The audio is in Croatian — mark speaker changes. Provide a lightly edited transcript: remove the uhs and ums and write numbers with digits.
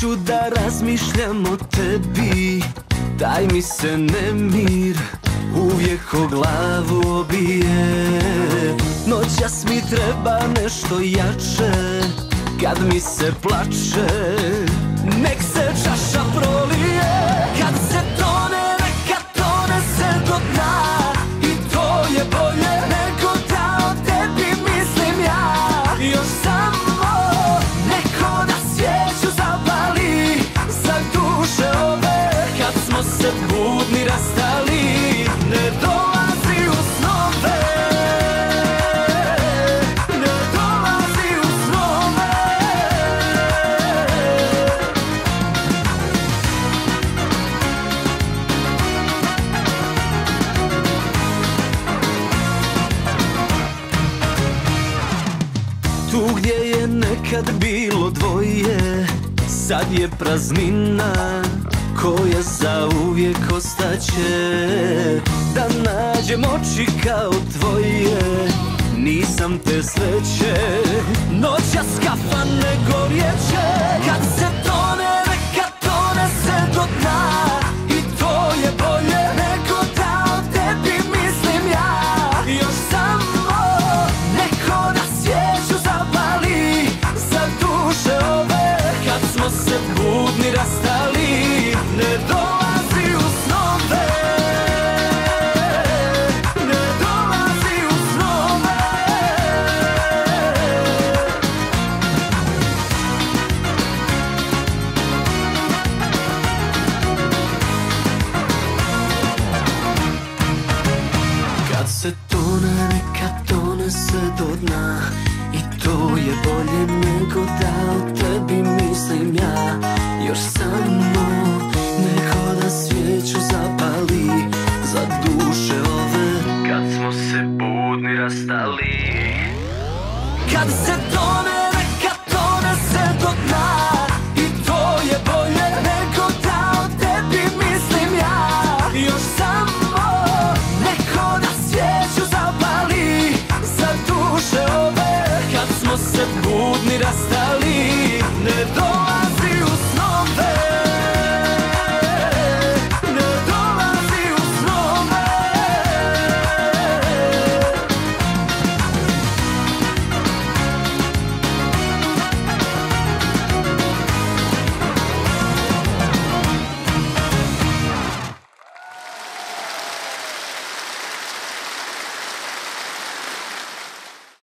Speaker 1: Neću da razmišljam o tebi, daj mi se nemir, uvijek o glavu obije. Noćas mi treba nešto jače, kad mi se plače, nek se čaša prolije. Kad se tone, neka tone se do dna, i to je bolje nego da o tebi mislim ja. Još samo neko da svijeću zapali za duše ove. Kad smo se budni rastali, ne dolazi u snove, ne dolazi u snove. Tu gdje je nekad bilo dvoje, sad je praznina koja zauvijek ostaće. Da nađem oči kao tvoje, nisam te sreće. Noćas kafane gorjeće, kad se tone, neka tone se do dna, i to je bolje nego da o tebi mislim ja. Još samo neko da svijeću zapali za duše ove. Kad smo se budni rastali, ne dolazi u snove, ne dolazi u snove. Kad se tone, neka tone se do dna, i to je bolje nego da o tebi mislim ja. Još samo